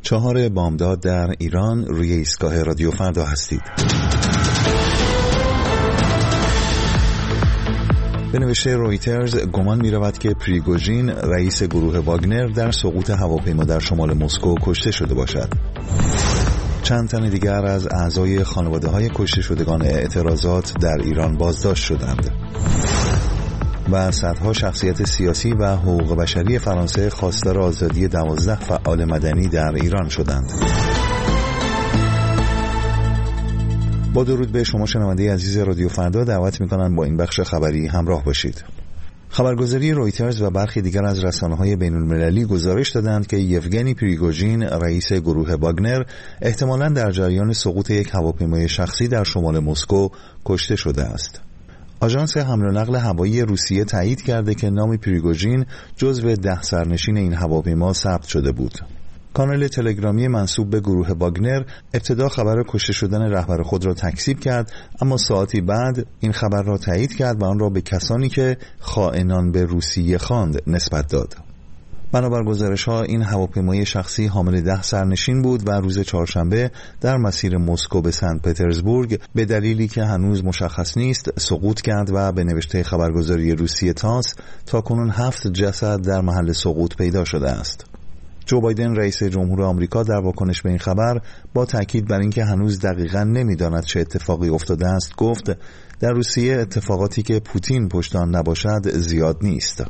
4 بامداد در ایران روی ایستگاه رادیو فردا هستید. به نوشته رویترز گمان می رود که پریگوژین رئیس گروه واگنر در سقوط هواپیما در شمال مسکو کشته شده باشد. چند تن دیگر از اعضای خانواده‌های کشته شدگان اعتراضات در ایران بازداشت شدند. و صدها شخصیت سیاسی و حقوق بشری فرانسه خواستار آزادی 12 فعال مدنی در ایران شدند. با درود به شما شنونده عزیز رادیو فردا، دعوت می‌کنم با این بخش خبری همراه باشید. خبرگزاری رویترز و برخی دیگر از رسانه‌های بین‌المللی گزارش دادند که یوگنی پریگوژین رئیس گروه واگنر احتمالاً در جریان سقوط یک هواپیمای شخصی در شمال مسکو کشته شده است. آژانس حمل و نقل هوایی روسیه تایید کرده که نام پریگوژین جزو 10 سرنشین این هواپیما ثبت شده بود. کانال تلگرامی منسوب به گروه واگنر ابتدا خبر کشته شدن رهبر خود را تکذیب کرد، اما ساعتی بعد این خبر را تایید کرد و آن را به کسانی که خائنان به روسیه خواند نسبت داد. بنابر گزارش‌ها این هواپیمای شخصی حامل 10 سرنشین بود و روز چهارشنبه در مسیر مسکو به سنت پترزبورگ به دلیلی که هنوز مشخص نیست سقوط کرد و به نوشته خبرگزاری روسیه تاس تاکنون 7 جسد در محل سقوط پیدا شده است. جو بایدن رئیس جمهور آمریکا در واکنش به این خبر با تاکید بر اینکه هنوز دقیقاً نمی‌داند چه اتفاقی افتاده است گفت در روسیه اتفاقاتی که پوتین پشت آن نباشد زیاد نیست.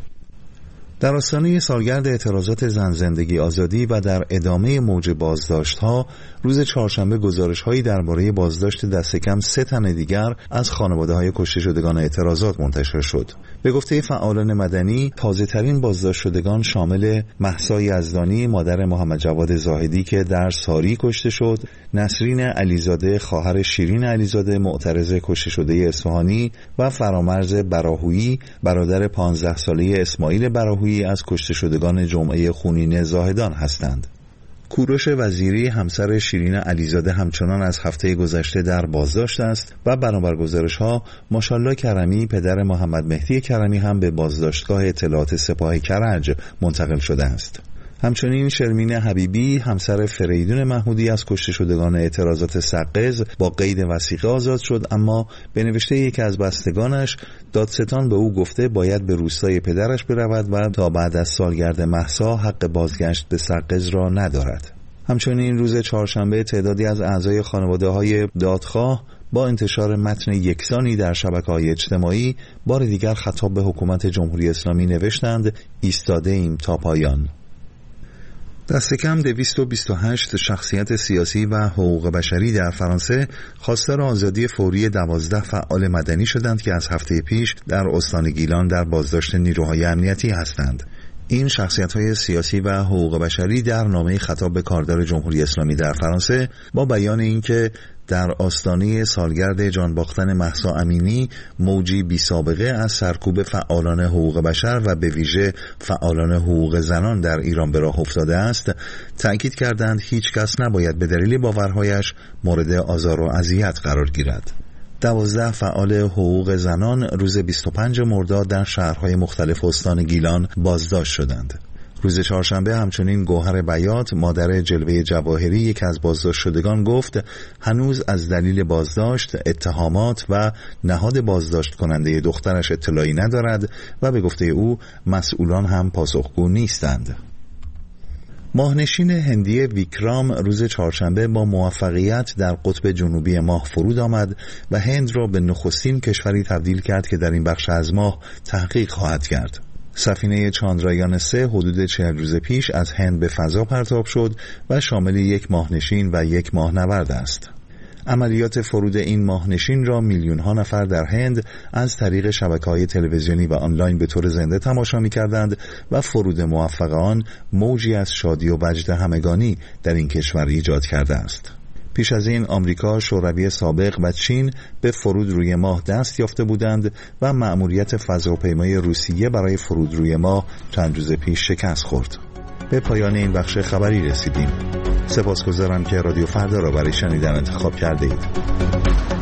در آستانه سالگرد اعتراضات زن زندگی آزادی و در ادامه موج بازداشت‌ها روز چهارشنبه گزارش‌هایی درباره بازداشت دست کم 3 تن دیگر از خانواده‌های کشته شدگان اعتراضات منتشر شد. به گفته فعالان مدنی تازه‌ترین بازداشت شدگان شامل مهسا یزدانی مادر محمد جواد زاهدی که در ساری کشته شد، نسرین علیزاده خواهر شیرین علیزاده معترض کشته شده اصفهانی و فرامرز براهویی برادر 15 ساله اسماعیل براهویی از کشته شدگان جمعه خونین زاهدان هستند. کوروش وزیری همسر شیرین علیزاده همچنان از هفته گذشته در بازداشت است و بنابر گزارش‌ها ماشاءالله کرمی پدر محمد مهدی کرمی هم به بازداشتگاه اطلاعات سپاه کرج منتقل شده است. همچنین شرمین حبیبی همسر فریدون محمودی از کشته شدگان اعتراضات سقز با قید وثیقه آزاد شد، اما به نوشته یکی از بستگانش دادستان به او گفته باید به روستای پدرش برود و تا بعد از سالگرد مهسا حق بازگشت به سقز را ندارد. همچنین روز چهارشنبه تعدادی از اعضای خانواده‌های دادخواه با انتشار متن یکسانی در شبکه‌های اجتماعی بار دیگر خطاب به حکومت جمهوری اسلامی نوشتند ایستاده ایم تا پایان. دست کم 228 شخصیت سیاسی و حقوق بشری در فرانسه خواستار آزادی فوری 12 فعال مدنی شدند که از هفته پیش در استان گیلان در بازداشت نیروهای امنیتی هستند. این شخصیت‌های سیاسی و حقوق بشری در نامه خطاب به کاردار جمهوری اسلامی در فرانسه با بیان اینکه در آستانه سالگرد جان باختن مهسا امینی موجی بی سابقه از سرکوب فعالان حقوق بشر و به ویژه فعالان حقوق زنان در ایران به راه افتاده است، تأکید کردند هیچ کس نباید به دلیل باورهایش مورد آزار و اذیت قرار گیرد. 12 فعال حقوق زنان روز 25 مرداد در شهرهای مختلف استان گیلان بازداشت شدند. روز چهارشنبه همچنین گوهر بیات مادر جلوه جواهری یک از بازداشت شدگان گفت هنوز از دلیل بازداشت، اتهامات و نهاد بازداشت کننده دخترش اطلاعی ندارد و به گفته او مسئولان هم پاسخگو نیستند. ماهنشین هندی ویکرام روز چهارشنبه با موفقیت در قطب جنوبی ماه فرود آمد و هند را به نخستین کشوری تبدیل کرد که در این بخش از ماه تحقیق خواهد کرد. سفینه چاندرایان 3 حدود 40 روز پیش از هند به فضا پرتاب شد و شامل یک ماهنشین و یک ماهنورد است. عملیات فرود این ماهنشین را میلیون‌ها نفر در هند از طریق شبکه‌های تلویزیونی و آنلاین به طور زنده تماشا می‌کردند و فرود موفق آن موجی از شادی و وجد همگانی در این کشور ایجاد کرده است. پیش از این آمریکا، شوروی سابق و چین به فرود روی ماه دست یافته بودند و مأموریت فضاپیمای روسیه برای فرود روی ماه چند روز پیش شکست خورد. به پایان این بخش خبری رسیدیم. سپاسگزارم که رادیو فردا را برای شنیدن انتخاب کرده اید.